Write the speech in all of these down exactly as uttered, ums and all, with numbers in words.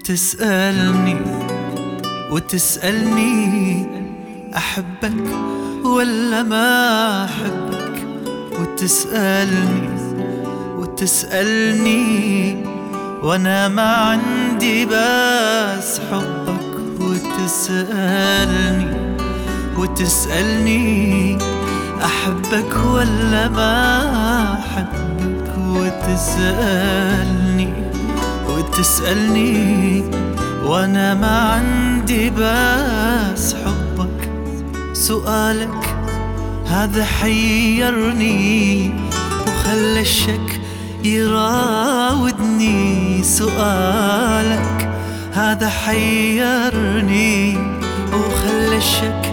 وتسألني وتسألني أحبك ولا ما أحبك، وتسألني وتسألني وأنا ما عندي بس حبك، وتسألني وتسألني أحبك ولا ما أحبك، وتسألني وتسألني وأنا ما عندي بس حبك. سؤالك هذا حيرني وخلى الشك يراودني، سؤالك هذا حيرني وخلى الشك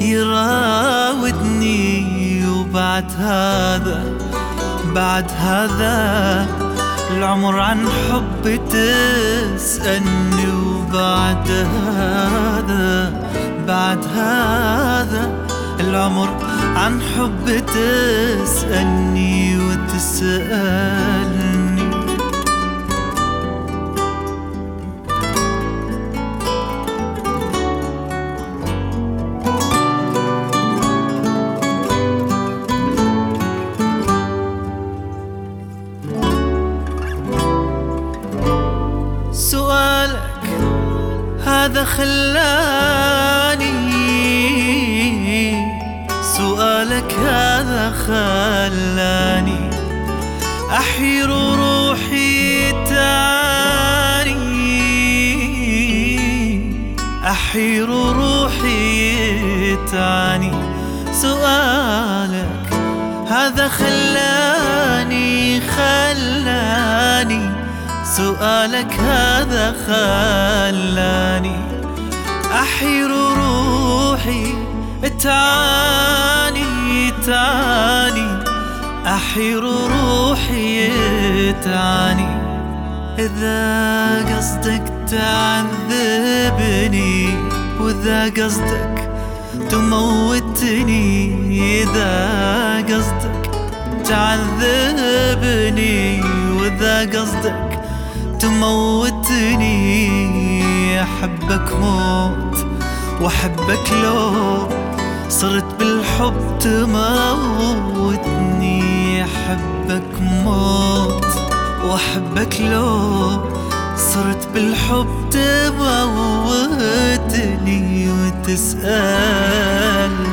يراودني. وبعد هذا بعد هذا العمر عن حب تسألني، وبعد هذا بعد هذا العمر عن حب تسألني وتسألني. سؤالك هذا خلاني سؤالك هذا خلاني أحير روحي تاني، أحير روحي تاني. سؤالك هذا خلاني خلاني سؤالك هذا خلاني أحير روحي تعاني تعاني أحير روحي تعاني. إذا قصدك تعذبني وإذا قصدك تموتني، إذا قصدك تعذبني وإذا قصدك تموتني، أحبك موت وأحبك لو صرت بالحب تموتني، أحبك موت وأحبك لو صرت بالحب تموتني. وتسأل